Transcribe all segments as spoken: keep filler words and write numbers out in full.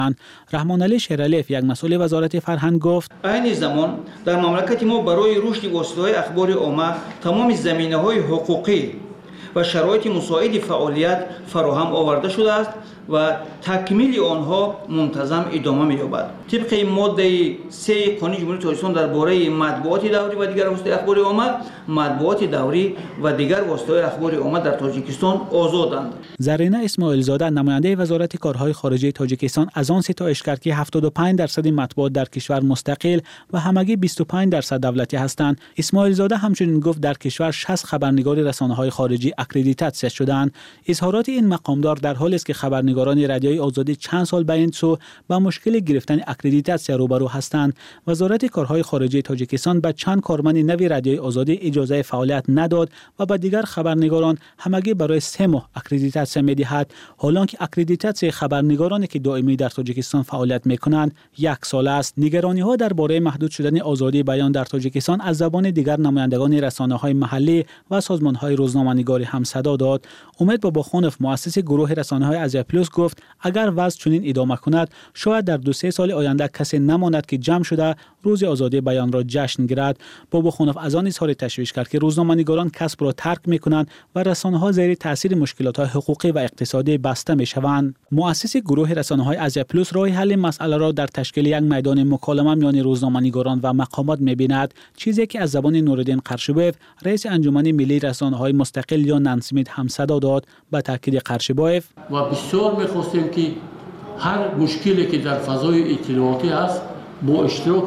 رحمان علی شیرالیف یک مسئول وزارت فرهنگ گفت این زمان در مملکت ما برای رشد واسطه‌های اخبار عامه تمام زمینه‌های حقوقی و شرایط مساعد فعالیت فراهم آورده شده است و تکمیل آنها منتظم ادامه می‌یابد. طبق ماده سه قانون جمهوری تاجیکستان درباره مطبوعات دوری و دیگر واسطه اخبار عامه، مطبوعات دوری و دیگر واسطه اخبار عامه در تاجیکستان آزادند. زرینه اسماعیل زاده نماینده وزارت کارهای خارجه تاجیکستان از آن ستایش کرد که هفتاد و پنج درصد مطبوعات در کشور مستقل و همگی بیست و پنج درصد دولتی هستند. اسماعیل زاده همچنین گفت در کشور شصت خبرنگار رسانه‌های خارجی اکریدیتاسیون شدند. اظهارات این مقامدار در حالی است که خبرنگاران رادیوی آزادی چند سال به این سو با مشکل گرفتن اکریدیتاسیون روبرو هستند. وزارت کارهای خارجه تاجیکستان به چند کارمند نوی رادیوی آزادی اجازه فعالیت نداد و به دیگر خبرنگاران همگی برای سه ماه اکریدیتاسیون می‌دهد، حالانکه اکریدیتاسیون خبرنگارانی که دائمی در تاجیکستان فعالیت می‌کنند یک سال است. نگرانی‌ها درباره محدود شدن آزادی بیان در تاجیکستان از زبان دیگر نمایندگان رسانه‌های محلی و سازمان‌های روزنامه‌نگاری هم صدا داد. امید باباخانوف مؤسس گروه رسانه‌های آسیا پلاس گفت اگر وضع چنین ادامه کند شاید در دو سه سال آینده کسی نماند که جمع شده روز آزادی بیان را جشن گیرد. باباخانوف از آن اظهار تشویش کرد که روزنامه‌نگاران کسب را ترک می‌کنند و رسانه‌ها زیر تاثیر مشکلات‌های حقوقی و اقتصادی بسته می‌شوند. مؤسس گروه رسانه‌های آسیا پلاس راه حل مسئله را در تشکیل یک میدان مکالمه میان روزنامه‌نگاران و مقامات می‌بیند، چیزی که از زبان نوردین قرشبایف رئیس انجمن ملی رسانه‌های مستقل یا نانسمید هم صدا داد. با تاکید قرشبایف و بسیار می‌خواستیم که هر مشکلی که در فضای اطلاعاتی است با اشتراک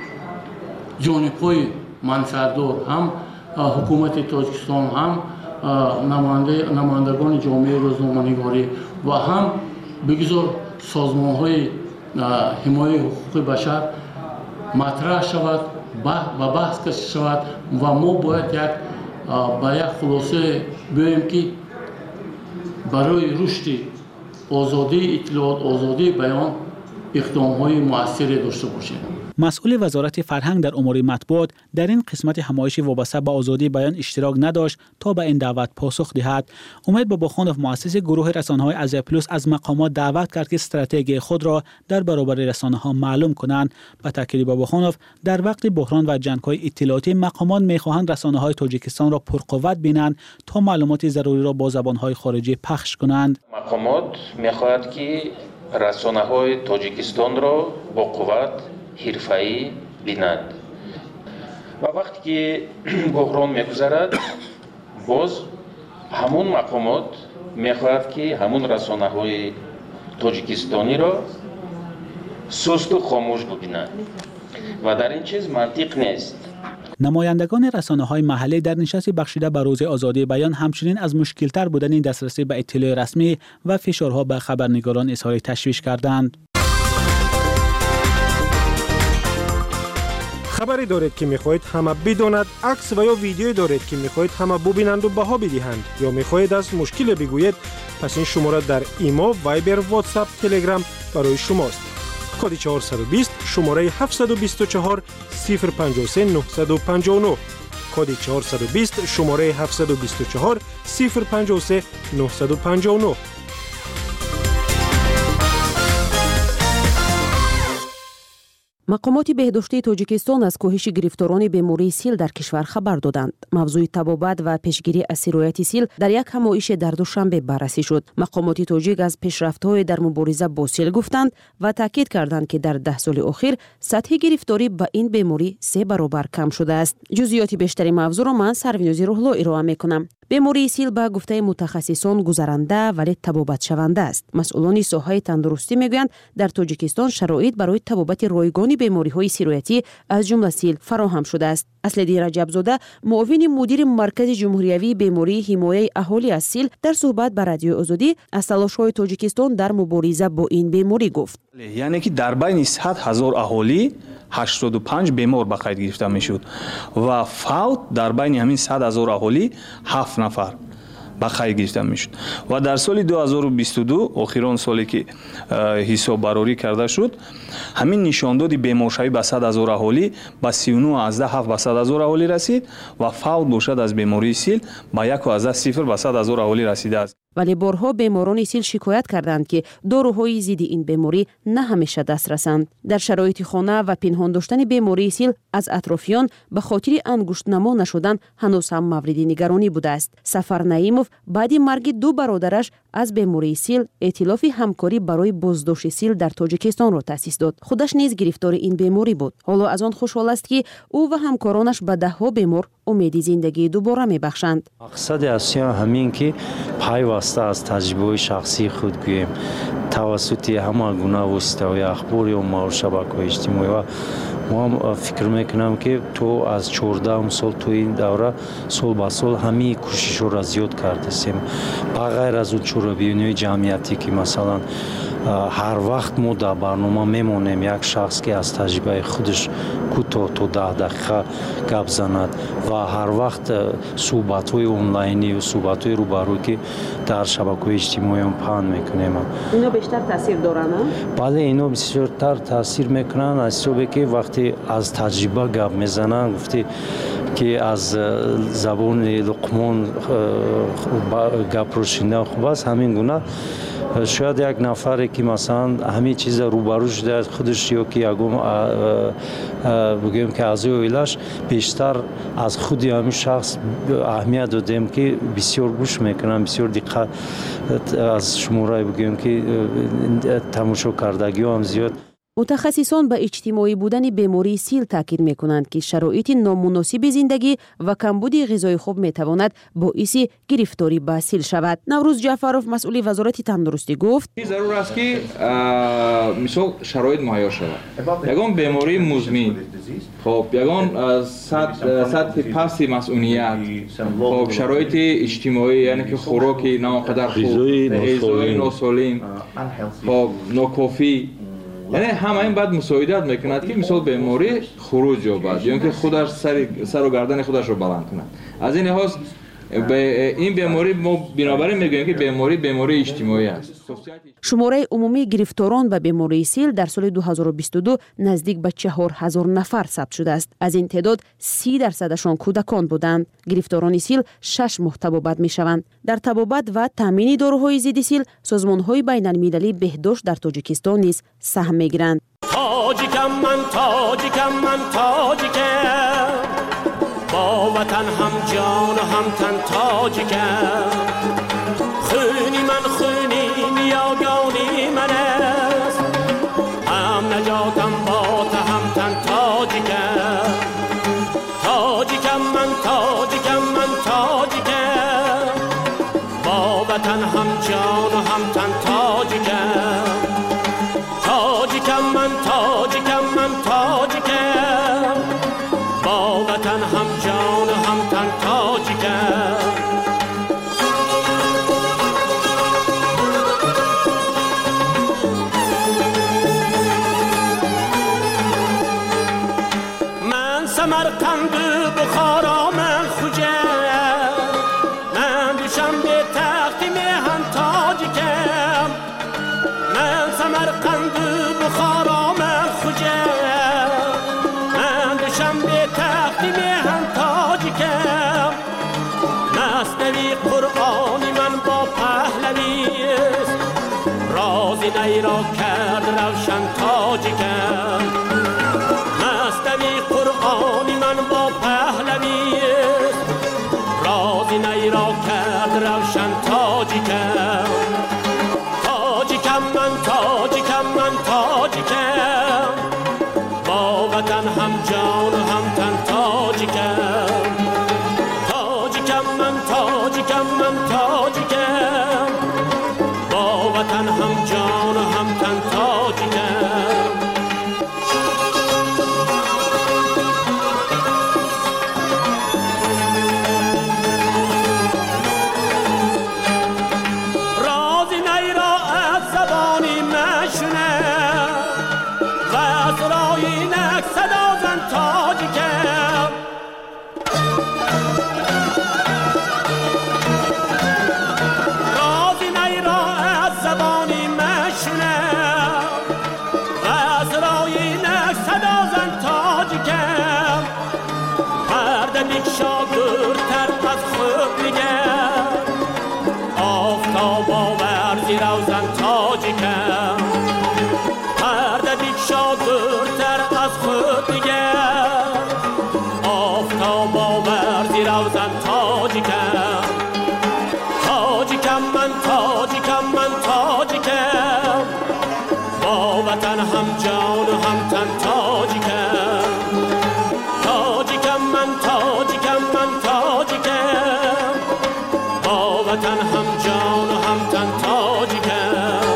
جانب‌های منفعت‌دار هم حکومت تاجیکستان هم نماینده نمایندگان جامعه روزنامه‌نگاری و هم بگذار سازمان‌های حمایت حقوق بشر مطرح شود و بحث کش شود و ما باید یک با یک خلاصه بیاییم که برای رشد آزادی اطلاعات، آزادی بیان اقدام‌های مؤثری داشته باشیم. مسئول وزارت فرهنگ در امور مطبوعات در این قسمت همایش وابسته به آزادی بیان اشتراک نداشت تا به این دعوت پاسخ دهد. امید باباخانوف مؤسس گروه رسانه‌های آسیا پلاس از مقامات دعوت کرد که استراتژی خود را در برابر رسانه‌ها معلوم کنند. با تاکید باباخانوف در وقت بحران و جنگ‌های اطلاعاتی مقامات می‌خواهند رسانه‌های تاجیکستان را پرقوت بینند تا معلومات ضروری را با زبان‌های خارجی پخش کنند. مقامات می‌خواهند که رسانه‌های تاجیکستان را با قوت حرفه‌ای بینند و وقتی که بحران می‌گذرد باز همون مقامات می‌خواهد که همون رسانه‌های تاجیکستانی را سست و خاموش ببینند و در این چیز منطق نیست. نمایندگان رسانه‌های محلی در نشست بخشیده به روز آزادی بیان همچنین از مشکل‌تر بودن دسترسی به اطلاع رسمی و فشارها به خبرنگاران اظهار تشویش کردند. خبری دارید که می‌خواهید همه بداند، عکس و یا ویدیویی دارید که می‌خواهید همه ببینند و بها بدهند یا می‌خواهید از مشکل بگویید، پس این شماره در ایمو، وایبر، واتساپ، تلگرام برای شماست. کد چهارصد و بیست شماره هفتصد و بیست و چهار صفر پنجاه و سه نهصد و پنجاه و نه کد چهارصد و بیست شماره هفتصد و بیست و چهار صفر پنجاه و سه نهصد و پنجاه و نه. مقامات بهداشتی تاجیکستان از کاهش گرفتاران بیماری سیل در کشور خبر دادند. موضوع تبابت و پیشگیری از سرایت سیل در یک همایش در دوشنبه بررسی شد. مقامات تاجیک از پیشرفت‌های در مبارزه با سیل گفتند و تاکید کردند که در ده سال اخیر سطح گرفتاری به این بیماری سه برابر کم شده است. جزئیات بیشتری موضوع را من سروینوزی روحلا ارائه می‌کنم. بیماری سیل به گفته متخصصان گذرنده ولی تبابت شونده است. مسئولان ساحه تندرستی میگویند در تاجیکستان شرایط برای تبابت رایگان بیماری‌های سرایتی از جمله سیل فراهم شده است. اصلدی رجب‌زاده معاون مدیر مرکز جمهوریوی بیماری حمایت اهالی از سیل در صحبت با رادیو آزادی از تلاش‌های تاجیکستان در مبارزه با این بیماری گفت. یعنی که در بین صد هزار اهالی هشتاد و پنج بیمار به قید گرفته میشد و فوت در بین همین صد هزار اهالی هفت نفر به قید گرفته میشد و در سال دو هزار و بیست و دو آخرین سالی که حساب براری کرده شد همین نشانداد بیمارشوی به صد هزار اهالی به سی و نه ازده هفت به صد هزار اهالی رسید و فوت باشد از بیماری سیل به یک ازده صفر به صد هزار اهالی رسیده است. ولی بارها بیماران سیل شکایت کردند که داروهای ضد این بیماری نه همیشه دسترسند. در شرایط خانه و پنهان داشتن بیماری سیل از اطرافیان به خاطر انگشت نما نشدن هنوز هم مورد نگرانی بوده است. سفر نعیمов بعد مرگ دو برادرش از بیماری سیل ائتلاف همکاری برای بازداشت سیل در تاجیکستان را تأسیس داد. خودش نیز گرفتار این بیماری بود. حالا از آن خوشحال است که او و همکارانش به ده ها بیمار امید زندگی دوباره میبخشند. مقصد اصلی همین که پیوسته از تجربه شخصی خود گوییم توسط همه گونه واسطه‌های اخباری و ما شبکه‌های اجتماعی و ما فکر میکنم که تو از چهارده سال تو این دوره سال به سال همه کوشش را زیاد کردیم. بغیر از اون چورابیونی جمعیتی که مثلا هر وقت ما در برنامه میمونیم یک شخص که از تجربه خودش کوتاه تا ده دقیقه گپ زند و هر وقت صحبت‌های آنلاینی و صحبت‌های روبرو که در شبکه‌های اجتماعی هم پهن میکنیم. اینا بیشتر تاثیر دارن؟ بله اینا بیشتر تاثیر میکنن از صوبی که وقتی از تجربه گپ میزنن گفتی که از زبان لقمان گپ رو شنیدن خوب است. همین گونه شاید یک نفری که مثلا همه چیز روبرو شده خودش یا که یکم بگیم که از اویلش بیشتر از خود همین شخص اهمیت دادیم که بسیار گوش میکنم بسیار دقت از شماره بگیم که تماشا کردگی هم زیاد. متخصصان به اجتماعی بودن بیماری سیل تاکید میکنند که شرایط نامناسب زندگی و کمبود غذای خوب میتواند باعث گرفتاری به سیل شود. نوروز جعفرов مسئول وزارت تندرستی گفت ضرور است که مثال شرایط مهیا شود. یگان بیماری مزمن، خب یگان سطح پست مسئولیت، خب شرایط اجتماعی یعنی که خوراکی ناقدر خوب، غذای ناسالم، خب ناکافی، یعنی همه این بعد مساعدت میکند که مثال بیماری خروج یابد یا اینکه خودش سر سر و گردن خودش رو بلند کند. از این لحاظ این بیماری ما بنابراین میگوییم که بیماری بیماری اجتماعی است. شماره عمومی گرفتاران به بیماری سیل در سال دو هزار و بیست و دو نزدیک به چهار هزار نفر ثبت شده است. از این تعداد سی درصدشان کودکان بودند. گرفتاران سیل شش ماه طبابت میشوند. در طبابت و تامین داروهای ضد سیل سازمان‌های بین‌المللی بهداشت در تاجیکستان نیز سهم میگیرند. تاجیکم من تاجیکم من تاجیکم با وطن هم جان و هم تن تاجیکم خونی من خونی نیاگانی من است هم نجاتم با تا هم تن تاجیکم تاجیکم من تاجیکم من تاجیکم با وطن هم جان و هم تن تاجیکم تاجیکم من تاجیکم من تاجیکم با وطن هم جان و هم تن تاجیکم من سمرقند بخارا من خوجم من دوشم به تخت میهن تاجیکم من سمرقند بخارا من خوجم من دوشم به تخت میهن تاجیکم مصنوی قرآنی من با پهلوی است رازی نی را کرد روشن تاجیکم مصنوی قرآنی من با پهلوی است رازی نی را کرد روشن تاجیکم تاجیکم من تاجیکم من تاجیکم با وطن هم جان و هم تن تاجیکم تاجیکم من تاجیکم من تاجیکم با وطن هم جان و هم تن تاجیکم رازی نی را از زبانی مشونه و از رای نک صدا زن تاجیکم رازی نی را از زبانی مشونه و از رای نک صدا زن تاجیکم هر دمیک شاگردتر از خود میگم آفتاب با وطن هم جان و هم تن تاجیکم تاجیکم من تاجیکم من تاجیکم با وطن هم جان و هم تن تاجیکم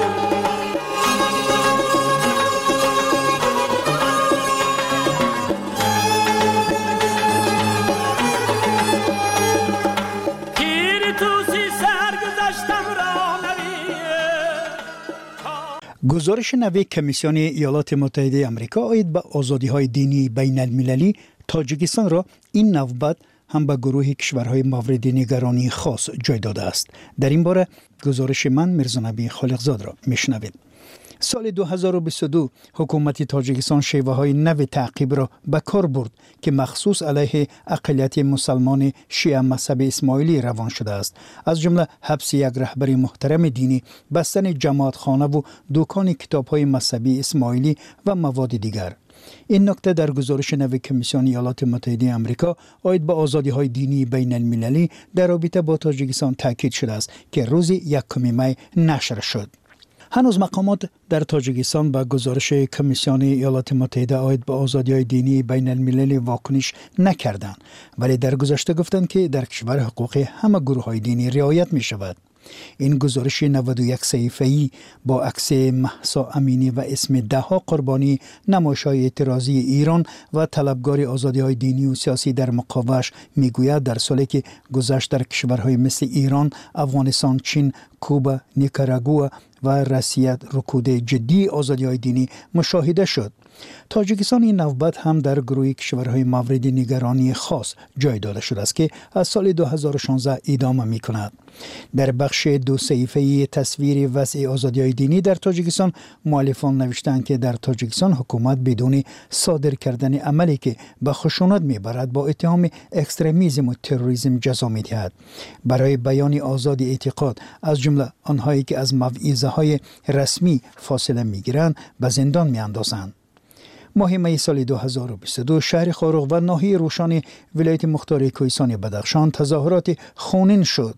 گزارش نوی کمیسیون ایالات متحده آمریکا عاید به آزادی‌های دینی بین المللی تاجیکستان را این نوبت هم به گروه کشورهای مورد نگرانی خاص جای داده است. در این باره گزارش من میرزا نبی خالقزاد را میشنوید. سال دو هزار و بیست و دو حکومت تاجیکستان شیوه های نو تعقیب را به کار برد که مخصوص علیه اقلیت مسلمان شیعه مذهب اسماعیلی روان شده است. از جمله حبس یک رهبر محترم دینی، بستن جماعت خانه و دکان کتاب های مذهبی اسماعیلی و مواد دیگر. این نکته در گزارش نو کمیسیون ایالات متحده آمریکا عاید به آزادی های دینی بین المللی در رابطه با تاجیکستان تاکید شده است که روز یکم می نشر شد. هنوز مقامات در تاجیکستان با گزارش کمیسیون ایالات متحده عاید به آزادی‌های دینی بین المللی واکنش نکردند، ولی در گذشته گفتند که در کشور حقوق همه گروه‌های دینی رعایت می‌شود. این گزارش نود و یک صفحه‌ای با عکس مهسا امینی و اسم ده ها قربانی نمایش‌های اعتراضی ایران و طلبکار آزادی‌های دینی و سیاسی در مقابلش میگوید در سالی که گذشت در کشورهای مثل ایران، افغانستان، چین، کوبا، نیکاراگوآ و روسیه رکود جدی آزادی‌های دینی مشاهده شد. تاجیکستان این نوبت هم در گروه کشورهای مورد نگرانی خاص جای داده شده است که از سال دو هزار و شانزده ادامه می‌کند. در بخش دو صفحه‌ای تصویر وضع آزادی‌های دینی در تاجیکستان مؤلفان نوشتند که در تاجیکستان حکومت بدون صادر کردن عملی که به خشونت می‌برد با اتهام اکستریمیسم و تروریسم جزا می‌دهد. برای بیان آزادی اعتقاد از جمله آنهایی که از موعظه‌های رسمی فاصله می‌گیرند به زندان می‌اندازند. ماه می سال دو هزار و بیست و دو شهر خاروق و ناحیه روشان ولایت مختار کوهستان بدخشان تظاهرات خونین شد.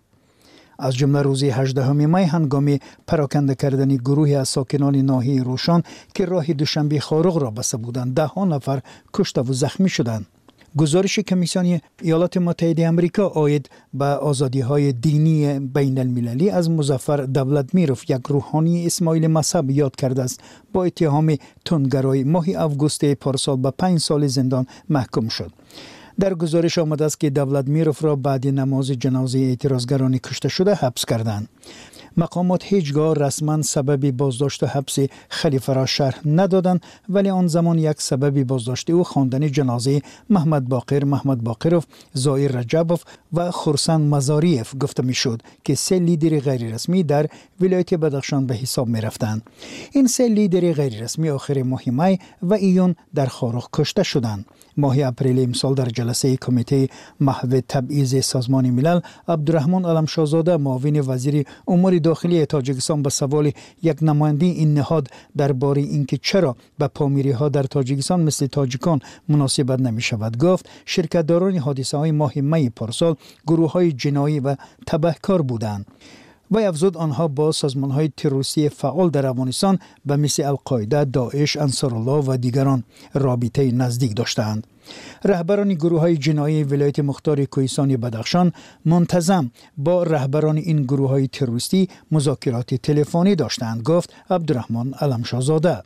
از جمله روز هجدهم می هنگام پراکنده کردن گروهی از ساکنان ناحیه روشان که راه دوشنبه خاروق را بسته بودند، ده ها نفر کشته و زخمی شدند. گزارش کمیسیون ایالات متحده آمریکا عاید به آزادی‌های دینی بین المللی از مظفر دولتمیروف، یک روحانی اسماعیل مذهب، یاد کرده است با اتهام تندگرایی ماه آگوست پارسال به پنج سال زندان محکوم شد. در گزارش آمده است که دولتمیروف را بعد نماز جنازه اعتراضگران کشته شده حبس کردند. مقامات هیچگاه رسما سبب بازداشت و حبس خلیفه را شرح ندادند، ولی آن زمان یک سبب بازداشت او خواندن جنازه محمد باقر محمد باقروف، زایر رجبوف و خورسن مزاریف گفته میشد که سه لیدر غیر رسمی در ولایت بدخشان به حساب می رفتند. این سه لیدر غیر رسمی آخر ماه می و ایون در خاروق کشته شدند. ماه اپریل امسال در جلسه کمیته محو تبعیض سازمان ملل، عبدالرحمن علمشاهزاده معاون وزیر امور داخلی تاجیکستان به سوال یک نماینده این نهاد درباره اینکه چرا به پامیری ها در تاجیکستان مثل تاجیکان مناسبت نمی شود گفت شرکتداران حادثه های ماه می پارسال گروه های جنایی و تبهکار بودند. و افزود آنها با سازمان های تروریستی فعال در افغانستان به مثل القاعده، داعش، انصارالله و دیگران رابطه نزدیک داشتند. رهبران گروه های جنایی ولایت مختار کوهستان بدخشان منتظم با رهبران این گروه های تروریستی مذاکرات تلفنی داشتند، گفت عبدالرحمن علمشاهزاده.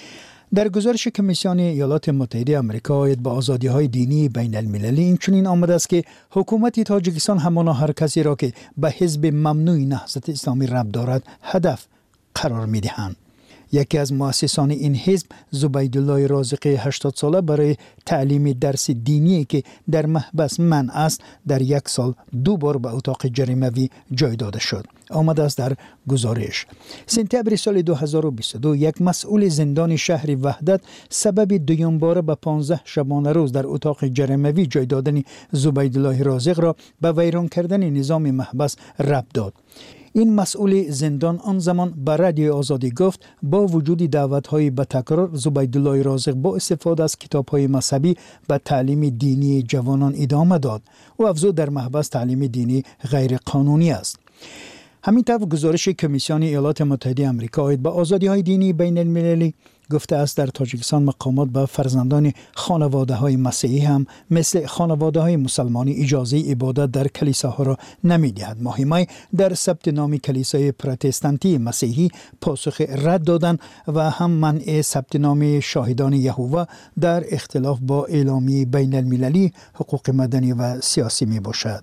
در گزارش کمیسیون ایالات متحده آمریکا عاید به آزادی‌های دینی بین المللی اینچنین آمده است که حکومت تاجیکستان همانا هر کسی را که به حزب ممنوع نهضت اسلامی ربط دارد هدف قرار می‌دهند. یکی از مؤسسان این حزب، زبیدالله رازق هشتاد ساله، برای تعلیم درس دینی که در محبس منع است در یک سال دو بار به اتاق جریموی جای داده شد. آمده است در گزارش. سپتامبر سال دو هزار و بیست و دو یک مسئول زندان شهر وحدت سبب دوم بار به پانزده شبانه روز در اتاق جریموی جای دادن زبیدالله رازق را به ویران کردن نظام محبس ربط داد. این مسئول زندان آن زمان به رادیو آزادی گفت با وجود دعوت‌های به تکرار زبیدالله رازق با استفاده از کتاب‌های مذهبی به تعلیم دینی جوانان ادامه داد و افزود در محبس تعلیم دینی غیر قانونی است. همین طور گزارش کمیسیون ایالات متحده آمریکا آید به آزادی‌های دینی بین المللی گفته است در تاجیکستان مقامات به فرزندان خانواده‌های مسیحی هم مثل خانواده‌های مسلمانی اجازه عبادت در کلیساها را نمی‌دهد. ماه مای در ثبت نام کلیسای پروتستانتی مسیحی پاسخ رد دادند و هم منع ثبت نام شاهدان یهوه در اختلاف با اعلامیه بین المللی حقوق مدنی و سیاسی میباشد.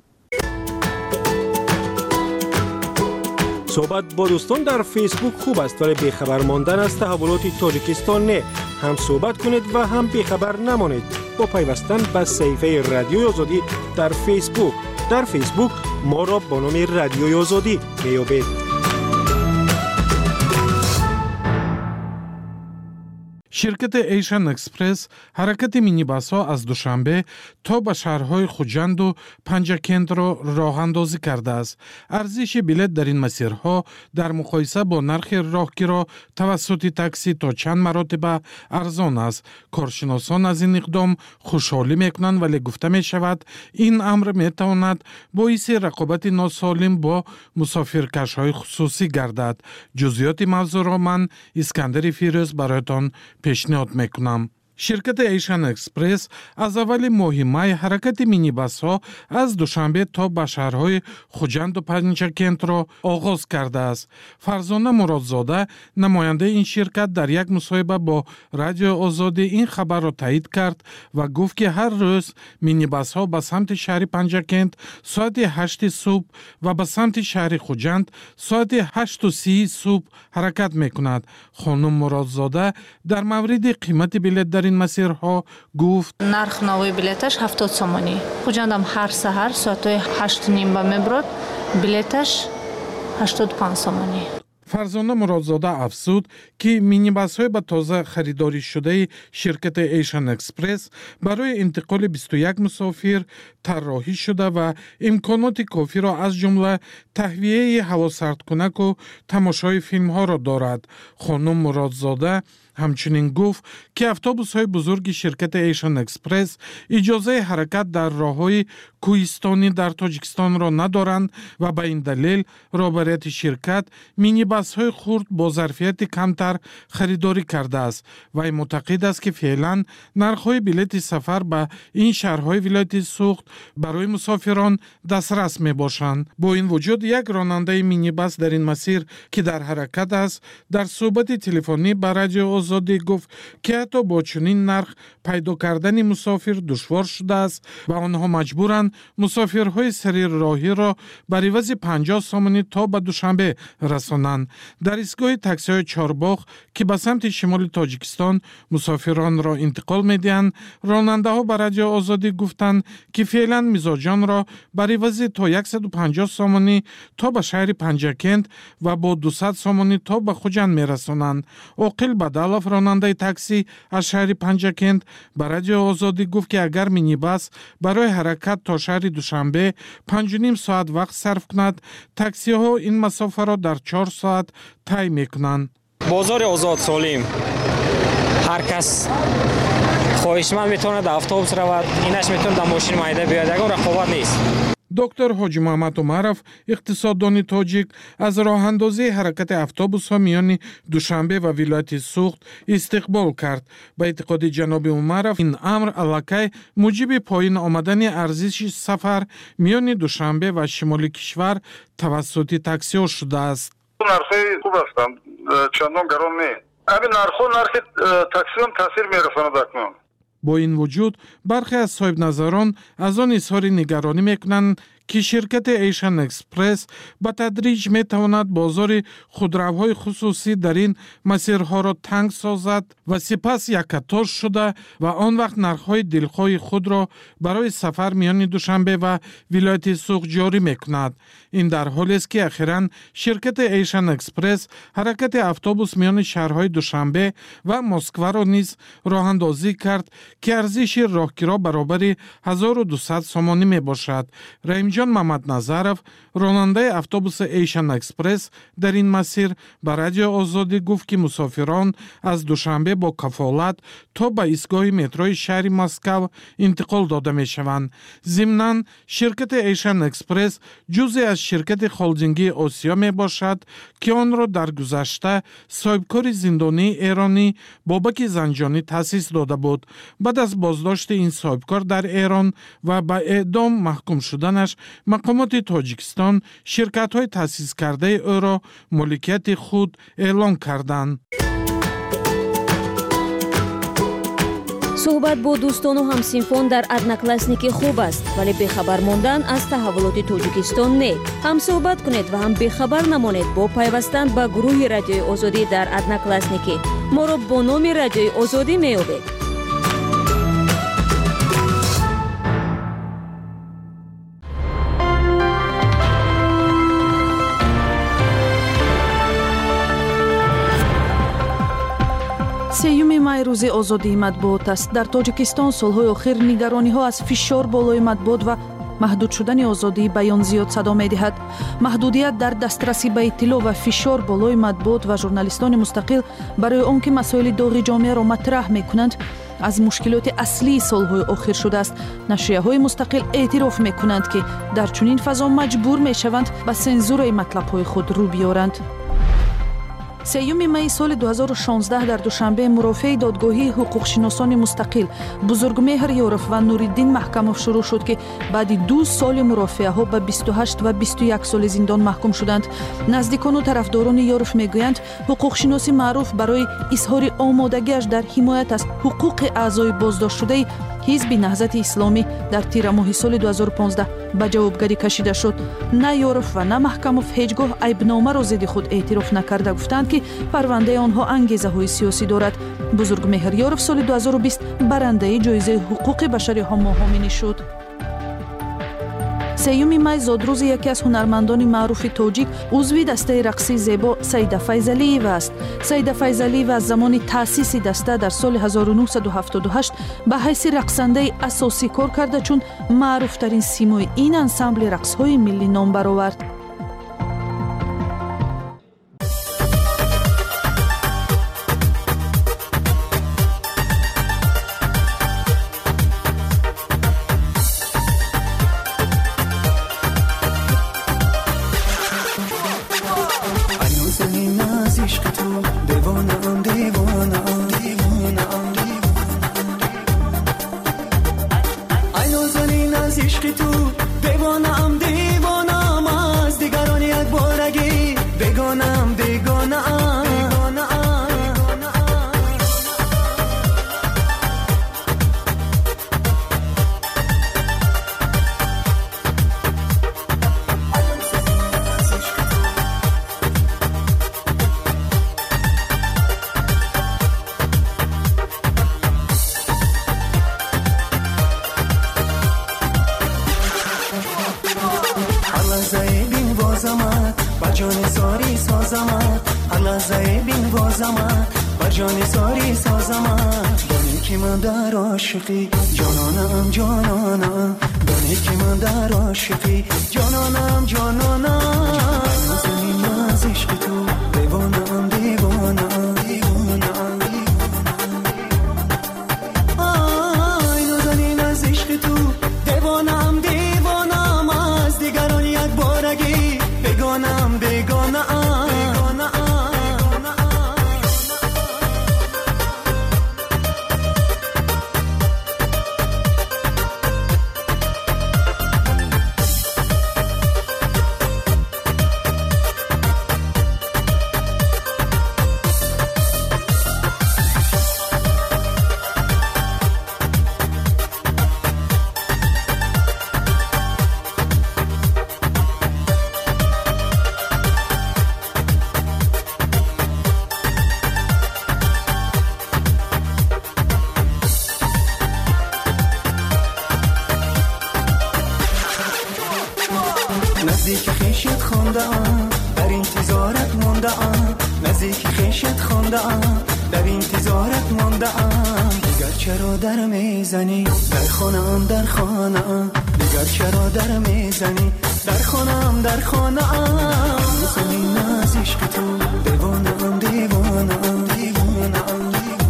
صحبت با دوستان در فیسبوک خوب است ولی بیخبر ماندن از تحولات تاجیکستان نه. هم صحبت کنید و هم بیخبر نمانید با پیوستن به صفحه رادیوی آزادی در فیسبوک. در فیسبوک ما را با نام رادیوی آزادی میابید. شرکت ایشن اکسپرس حرکت مینیباس‌ها از دوشنبه تا به شهرهای خوجند و پنجکند را راه اندازی کرده است. ارزش بلیط در این مسیرها در مقایسه با نرخ راهگیری توسط تاکسی تا چند مراتب ارزان است. کارشناسان از این اقدام خوشحالی میکنند ولی گفته می شود این امر می تواند باعث رقابت ناسالم با مسافرکش‌های خصوصی گردد. جزئیات موضوع را من اسکندر فیروز برایتان پیشنهاد میکنم. شرکت ایشن اکسپرس از اول ماه مای حرکت مینیباس ها از دوشنبه تا به شهرهای خوجند و پنجکند را آغاز کرده است. فرزانه مرادزاده نماینده این شرکت در یک مصاحبه با رادیو آزادی این خبر را تایید کرد و گفت که هر روز مینیباس ها به سمت شهر پنجکند ساعت هشت صبح و به سمت شهر خوجند ساعت هشت و سی صبح حرکت میکند. خانم مرادزاده در مورد قیمت بلیط در این مسیرها گفت نرخ نوی بلیتش هفتاد سومانی. خوجندم هر سحر ساعت هشت نیم با میبرد بلیتش هشتاد و پنج سومانی. فرزانه مرادزاده افزود که مینیباس های به تازه خریداری شده شرکت ایشن اکسپرس برای انتقال بیست و یک مسافر طراحی شده و امکانات کافی را از جمله تهویه هواسردکنک و تماشای فیلم ها را دارد. خانم مرادزاده همچنین گفت که اتوبوس های بزرگ شرکت ایشن اکسپرس اجازه حرکت در راههای کوهستانی در تاجیکستان را ندارند و به این دلیل رهبریت شرکت مینیباس های خرد با ظرفیت کمتر خریداری کرده است و معتقد است که فعلا نرخ های بلیط سفر به این شهرهای ولایت سوخت برای مسافران دسترس می باشند. با این وجود یک راننده مینیباس در این مسیر که در حرکت است در صحبت تلفنی با رادیو آزادی گفت که حتی با چنین نرخ پیدا کردن مسافر دشوار شده است و آنها مجبورند مسافرهای سری راهی را بر عوض پنجاه سومانی تا به دوشنبه رسانند. در ایستگاه تاکسی های چهارباغ که به سمت شمال تاجیکستان مسافران را انتقال می‌دهند، راننده ها به رادیو آزادی گفتند که فعلا میزاجان را بر عوض تا صد و پنجاه سومانی تا به شهر پنجکند و با دویست سومانی تا به خوجند میرسانند. عاقل بدالف راننده تاکسی از شهر پنجکند به رادیو آزادی گفت که اگر مینیباس برای حرکت تا شهر دوشنبه پنج و نیم ساعت وقت صرف کند، تاکسی ها این مسافه را در چهار ساعت طی میکنند. بازار آزاد سالم. هر کس خواهشمند میتونه در اتوبوس رود، اینش میتونه در ماشین مایده بیاد. اگر رقابت نیست. دکتر حاجی محمد عمرов اقتصاددان تاجیک از راه اندازی حرکت اتوبوس ها میان دوشنبه و ولایت سوخت استقبال کرد. به اعتقاد جناب عمرов این امر علاقه موجب پایین آمدن ارزش سفر میان دوشنبه و شمال کشور توسط تاکسی ها شده است. نرخ خوب هستند، چندان گران نه. همین نرخ نرخ تاکسی هم تاثیر میرساند اکنون. با این وجود برخی از صاحب نظران از آن اظهار نگرانی میکنند که شرکت ایشن اکسپرس به تدریج می تواند بازار خودروهای خصوصی در این مسیرها را تنگ سازد و سپس یکقطار شده و آن وقت نرخ‌های دلخواه خود را برای سفر میان دوشنبه و ولایت سوخت جاری میکند. این در حالی است که اخیراً شرکت ایشن اکسپرس حرکت اتوبوس میان شهرهای دوشنبه و مسکو را نیز راه اندازی کرد که ارزش راهگیری برابر هزار و دویست سومانی می باشد. رحیم علیجان محمد نظرов راننده автобус ایشن اکسپرس در این مسیر به رادیو آزادی گفت که مسافران از دوشنبه با کفالت تا به ایستگاه متروی شهر مسکو انتقال داده می شوند. ضمناً شرکت ایشن اکسپرس جزئی از شرکت هلدینگی آسیا می باشد که آن را در گذشته صاحبکار زندانی ایرانی بابک زنجانی تأسیس داده بود. بعد از بازداشت این صاحبکار در ایران و به اعدام محکوم شدنش، مقامات تاجیکستان شرکت‌های تأسیس کرده او را مالکیت خود اعلام کردند. صحبت با دوستان و همسینفون در одноклассники خوب است، ولی بخبر ماندن از تحولات تاجیکستان نه. هم صحبت کنید و هم بخبر نمانید با پیوستن به گروه رادیوی آزادی در одноклассники. ما را با نام رادیوی آزادی می‌یابید. سیوم مای روز آزادی مطبوعات است. در تاجیکستان سالهای آخر نگرانی‌ها از فشار بالای مطبوعات و محدود شدن آزادی بیان زیاد صدا می‌دهد. محدودیت در دسترسی به اطلاع و فشار بالای مطبوعات و ژورنالیستان مستقل برای آنکه مسائل داغ جامعه را مطرح می‌کنند از مشکلات اصلی سالهای آخر شده است. نشریه‌های مستقل اعتراف می‌کنند که در چنین فضا مجبور می‌شوند به سانسور مطلب‌های خود رو بیارند. سیوم می سال دو هزار و شانزده در دوشنبه مرافع دادگاهی حقوقشناسان مستقل بزرگمهر یارف و نوریدین محکموف شروع شد که بعد دو سال مرافعه ها به بیست و هشت و بیست و یک سال زندان محکوم شدند. نزدیکان و طرفداران یارف میگویند حقوقشناسی معروف برای اظهار آمادگیش در حمایت از حقوق اعضای بازداشت شده حزب نهضت اسلامی در تیر ماه سال دو هزار و پانزده به جوابگری کشیده شد. نه یارف و نه محکموف هیچگاه عیبنامه را ضد خود اعتراف نکرده، گفتند که پرونده آنها انگیزه های سیاسی دارد. بزرگمهر یارف سال دو هزار و بیست برنده جایزه حقوق بشری هماهامینی شد. سیوم می زادروز یکی از هنرمندان معروف تاجیک عضو دسته رقصی زیبا سیده فیضلی‌یو است. سیده فیضلی‌یو از زمان تأسیس دسته در سال هزار و نهصد و هفتاد و هشت به حیث رقصنده اساسی کار کرده، چون معروف ترین سیمای این انسامبل رقص های ملی نام برآورد. جانانم جانانم دانی که من در عاشقی جانانم جانانم زمین از عشق تو دیوانم دیوانم دیوانم آی نازنین از عشق تو دیوانم دیوانم از دیگران یک بارگی بگانم بگانم نزدیک خیشت خونده ام در انتظارت مونده ام نزدیک خیشت خونده ام در انتظارت مونده ام دیگر چرا در میزنی در خانه ام در خانه ام دیگر چرا در میزنی در خانم در خانم زنین از عشق تو دیوانم دیوانم دیوانم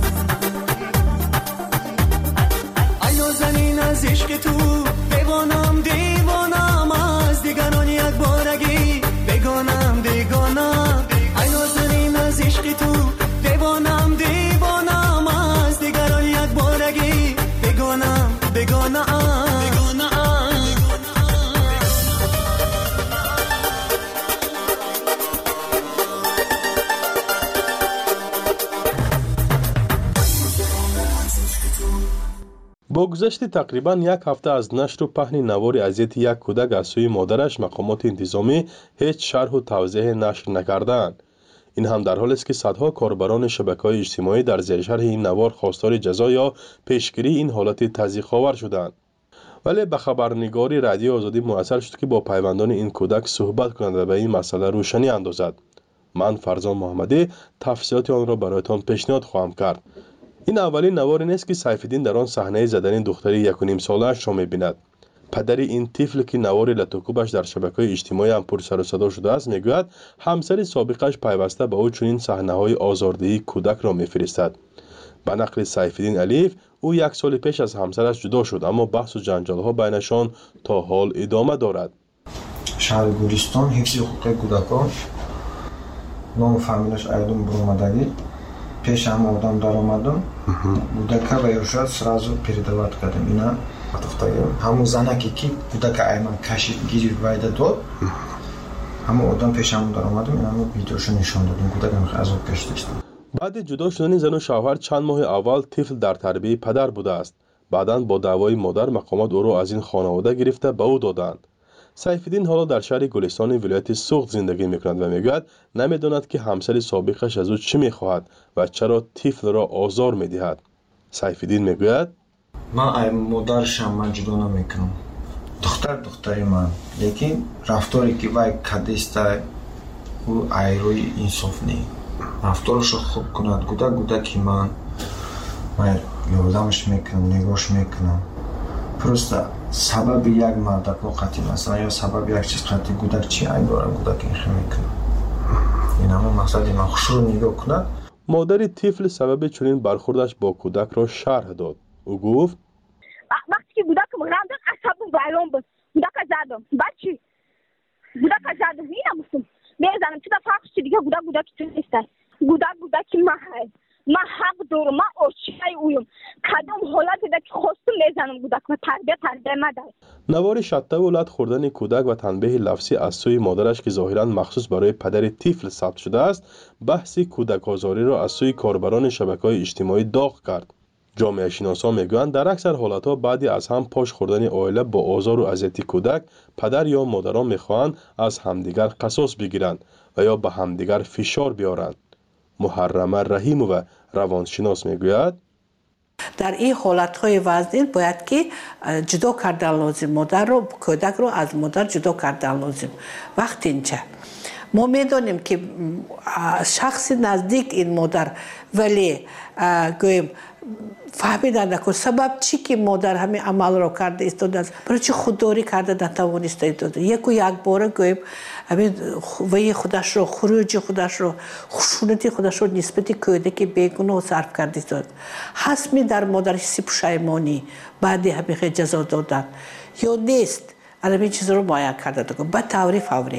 ای نازنین از عشق تو دیوانم دیوانم از دیگران یک بارگی بگانم بگانم ای نازنین از عشق تو دیوانم دیوانم از دیگران یک بارگی بگانم بگانم با گذشت تقریبا یک هفته از نشر و پهن نوار اذیت یک کودک از سوی مادرش مقامات انتظامی هیچ شرح و توضیح نشر نکردند. این هم در حالی است که صدها کاربران شبکه‌های اجتماعی در زیر شرح این نوار خواستار جزا یا پیشگیری این حالت تضییق‌آور شدند. ولی به خبرنگاری رادیو آزادی میسر شد که با پیوندان این کودک صحبت کنند و به این مسئله روشنی اندازد. من فرزان محمدی تفصیلات آن را برایتان پیشنهاد خواهم کرد. این اولین نواری نیست که سیف‌الدین در آن صحنه زدن دختری یک و نیم ساله‌اش را می‌بیند. پدر این طفل که نوار لطوکوبش در شبکه‌های اجتماعی هم پر سر و صدا شده است میگوید همسر سابقش پیوسته به او چنین صحنه‌های آزاردهی کودک را می‌فرستد. به نقل سیف‌الدین علیف او یک سال پیش از همسرش جدا شد اما بحث و جنجال‌ها بینشان تا حال ادامه دارد. شهر گلستان حفظ حقوق کودکان نام فامیلش ایدون برامدگی پیش هم آدم در آمدم کودک و یوشاد سرازو передавать کردم اینا گفتم همون زنکی که کودک ایمان کشید گیری وایده داد همون آدم پیش هم در آمدم اینا ویدیوشو نشان دادم کودک هم عذاب کشیده. بعد جدا شدن زن و شوهر چند ماه اول طفل در تربیه پدر بوده است. بعداً با دعوای مادر مقامات او را از این خانواده گرفته به او دادند. سیف‌الدین حالا در شهر گلستان ولایت سوخت زندگی میکند و میگوید نمیداند که همسر سابقش از او چی میخواهد و چرا طفل را آزار میدهد. سیف‌الدین میگوید من ای مادرشم من جدا نمیکنم دختر دختری من لیکن رفتاری که وای کدیسته او ایروی انصاف نی رفتارش خوب کند کودک کودکی من من یادمش میکنم نگاش میکنم просто سبب یک مردک وقتی مثلا یا سبب یک چیز قطعی کودک چی ای داره کودک این خیلی میکنه این همون مقصدی من خوش رو نگاه کند. مادر طفل سبب چنین برخوردش با کودک را شرح داد. او گفت وقتی که کودکم راندن عصبم ویران بود کودک زدم بچی کودک زدم اینم گفتم میزنم چه فرقش دیگه کودک کودک تو نیست کودک کودک من من حق دارم من آشیای اویم کدام حالتی ده که خواستم میزنم کودک و تربیه تربیه مدر. نوار شته ولد خوردن کودک و تنبیه لفظی از سوی مادرش که ظاهراً مخصوص برای پدر طفل ثبت شده است بحث کودک آزاری را از سوی کاربران شبکه‌های اجتماعی داغ کرد. جامعه شناسان میگویند در اکثر حالتها بعدی از هم پاش خوردن عائله با آزار و اذیت کودک پدر یا مادران میخواهند از همدیگر قصاص بگیرند و یا به همدیگر فشار بیارند. محرمه رحیم و روانشناس میگوید در این حالتهای وزنی باید که جدا کردن لازم مادر رو کودک رو از مادر جدا کردن لازم. وقتی اینجا ما میدونیم که شخص نزدیک این مادر ولی گویم فهمیدن نکن سبب چی که مادر همین عمل رو کرده ایستاده است برای چی خودداری کرده نتوانست ایستاده یک و یک باره گویم همین وی خودش رو خروج خودش رو خشونتی خودش رو نسبت کودک بیگناه صرف کرده ایستاده حسمی در مادرش سی پشیمانی بعد همین جزا دادن یا نیست همین چیز رو معین کرده دکن به طوری فوری.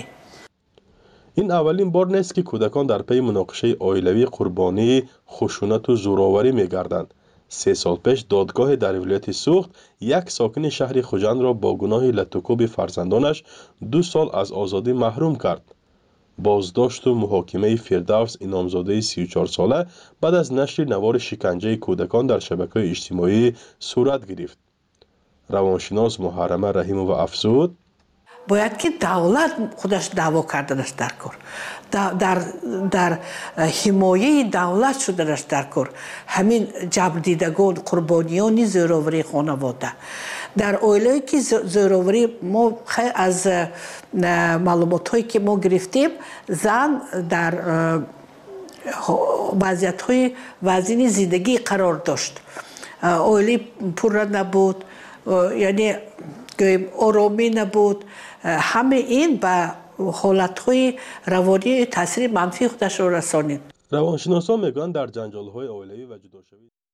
این اولین بار نیست که کودکان در پی مناقشه عائلوی قربانی خشونت و زورآوری می‌گردند. سه سال پیش دادگاه در ولایت سوخت یک ساکن شهر خوجند را با گناه لطوکوب فرزندانش دو سال از آزادی محروم کرد. بازداشت و محاکمه فردوس انعامزاده سی و چهار ساله بعد از نشر نوار شکنجه کودکان در شبکه‌های اجتماعی صورت گرفت. روانشناس محرمه رحیم و افزود باید که دولت خودش دعوا کرده است در کار در در حمایه دولت شده است در کار همین جبر دیدگان قربانیان زورآوری خانواده در عائله که زورآوری ما خیلی از معلومات هایی که ما گرفتیم زن در وضعیت های وزین زندگی قرار داشت عائله پر نبود یعنی گویم آرامی نبود، همه این به حالتهای روانی تاثیر منفی خودش را رسانید. روانشناسان میگویند در جنجال‌های عائله‌ای و جداشوی